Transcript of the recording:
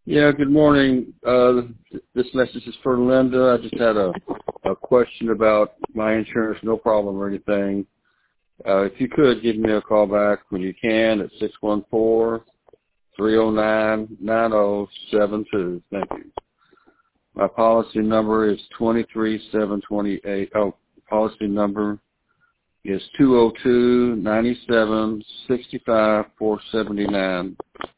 Yeah, good morning. This message is for Linda. I just had a question about my insurance, no problem or anything. If you could give me a call back when you can at 614-309-9072. Thank you. My policy number is 23728. Oh, policy number is 202-97-65-479.